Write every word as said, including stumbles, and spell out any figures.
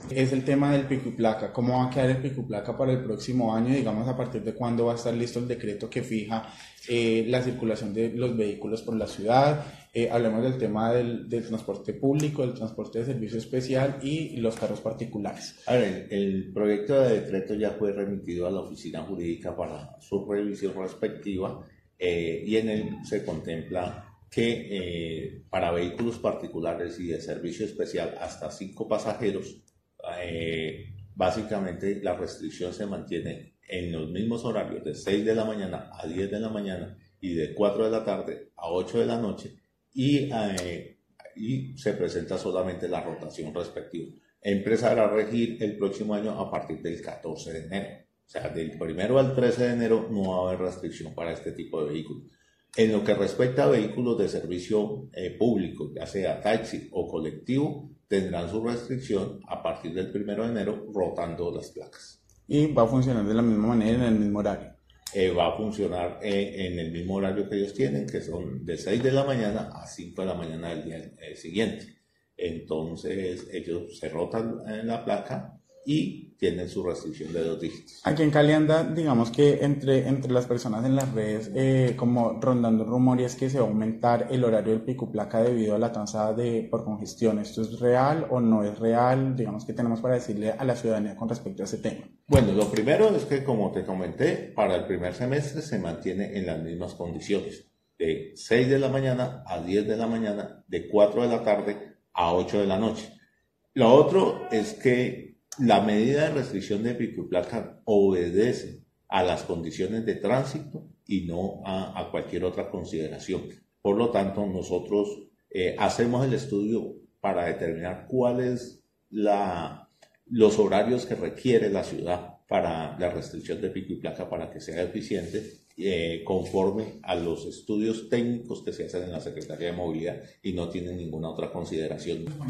es el tema del pico y placa. ¿Cómo va a quedar el pico y placa para el próximo año? Digamos, a partir de cuándo va a estar listo el decreto que fija eh, la circulación de los vehículos por la ciudad. Eh, hablemos del tema del, del transporte público, del transporte de servicio especial y los carros particulares. A ver, el, el proyecto de decreto ya fue remitido a la oficina jurídica para su revisión respectiva eh, y en él se contempla que eh, para vehículos particulares y de servicio especial hasta cinco pasajeros, eh, básicamente la restricción se mantiene en los mismos horarios de seis de la mañana a diez de la mañana y de cuatro de la tarde a ocho de la noche y, eh, y se presenta solamente la rotación respectiva. Empezará a regir el próximo año a partir del catorce de enero. O sea, del primero al trece de enero no va a haber restricción para este tipo de vehículos. En lo que respecta a vehículos de servicio eh, público, ya sea taxi o colectivo, tendrán su restricción a partir del primero de enero rotando las placas. Y va a funcionar de la misma manera en el mismo horario. Eh, va a funcionar eh, en el mismo horario que ellos tienen, que son de seis de la mañana a cinco de la mañana del día eh, siguiente. Entonces ellos se rotan en la placa y tienen su restricción de dos dígitos. Aquí en Cali anda, digamos que entre, entre las personas en las redes, eh, como rondando rumores que se va a aumentar el horario del pico placa debido a la tasa de, por congestión. ¿Esto es real o no es real? Digamos, ¿qué tenemos para decirle a la ciudadanía con respecto a ese tema? Bueno, lo primero es que, como te comenté, para el primer semestre se mantiene en las mismas condiciones. De seis de la mañana a diez de la mañana, de cuatro de la tarde a ocho de la noche. Lo otro es que la medida de restricción de pico y placa obedece a las condiciones de tránsito y no a, a cualquier otra consideración. Por lo tanto, nosotros eh, hacemos el estudio para determinar cuáles la, los horarios que requiere la ciudad para la restricción de pico y placa para que sea eficiente, eh, conforme a los estudios técnicos que se hacen en la Secretaría de Movilidad y no tienen ninguna otra consideración.